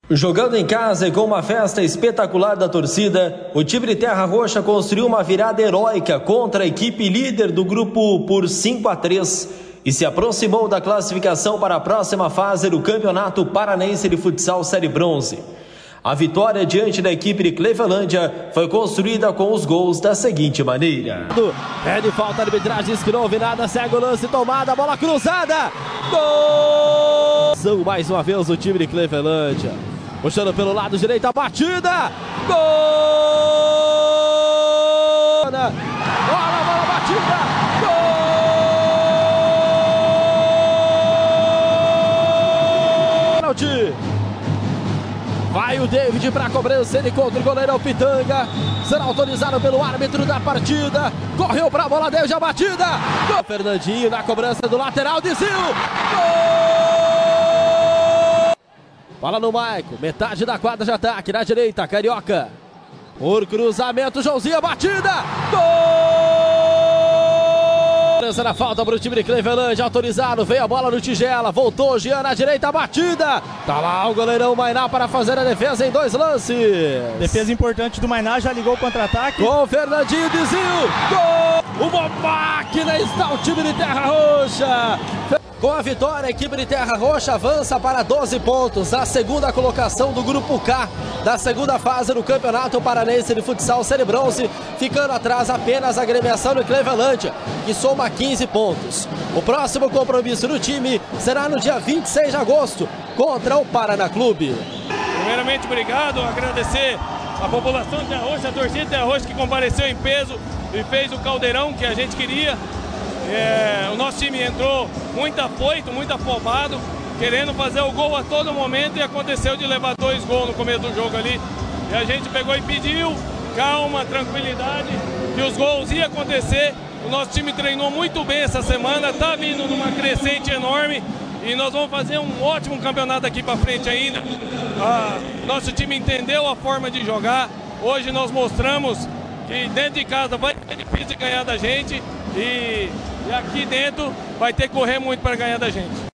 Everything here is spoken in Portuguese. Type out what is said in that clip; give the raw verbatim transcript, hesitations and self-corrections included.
Jogando em casa e com uma festa espetacular da torcida, o time de Terra Roxa construiu uma virada heróica contra a equipe líder do grupo por cinco a três e se aproximou da classificação para a próxima fase do Campeonato Paranaense de Futsal Série Bronze. A vitória diante da equipe de Clevelândia foi construída com os gols da seguinte maneira. Pede falta, a arbitragem diz que não houve nada, segue o lance, tomada, bola cruzada, gol! São mais uma vez o time de Clevelândia. Puxando pelo lado direito a batida. Gol! Bola, bola batida. Gol! Vai o David para a cobrança, ele contra o goleirão Pitanga. Será autorizado pelo árbitro da partida. Correu para a bola, David, a batida. Gol! Fernandinho na cobrança do lateral, desceu. Gol! Bola no Maico, metade da quadra de ataque, na direita, Carioca. Por cruzamento, Joãozinho, a batida. Gol! Lança na falta para o time de Clevelândia, autorizado, veio a bola no Tigela, voltou, Jean na direita, a batida. Tá lá o goleirão Mainá para fazer a defesa em dois lances. Defesa importante do Mainá, já ligou o contra-ataque. Com o Fernandinho, desvio. Gol! Uma máquina está o time de Terra Roxa. Com a vitória, a equipe de Terra Roxa avança para doze pontos, a segunda colocação do Grupo K, da segunda fase do Campeonato Paranaense de Futsal Série Bronze, ficando atrás apenas a agremiação de Clevelândia, que soma quinze pontos. O próximo compromisso do time será no dia vinte e seis de agosto, contra o Paraná Clube. Primeiramente, obrigado, agradecer a população de Terra Roxa, a torcida de Terra Roxa que compareceu em peso e fez o caldeirão que a gente queria. É, o nosso time entrou muito afoito, muito afobado, querendo fazer o gol a todo momento, e aconteceu de levar dois gols no começo do jogo ali. E a gente pegou e pediu calma, tranquilidade, que os gols iam acontecer. O nosso time treinou muito bem essa semana, está vindo numa crescente enorme e nós vamos fazer um ótimo campeonato aqui para frente ainda. Ah, nosso time entendeu a forma de jogar. Hoje nós mostramos que dentro de casa vai ser difícil ganhar da gente. E, e aqui dentro vai ter que correr muito para ganhar da gente.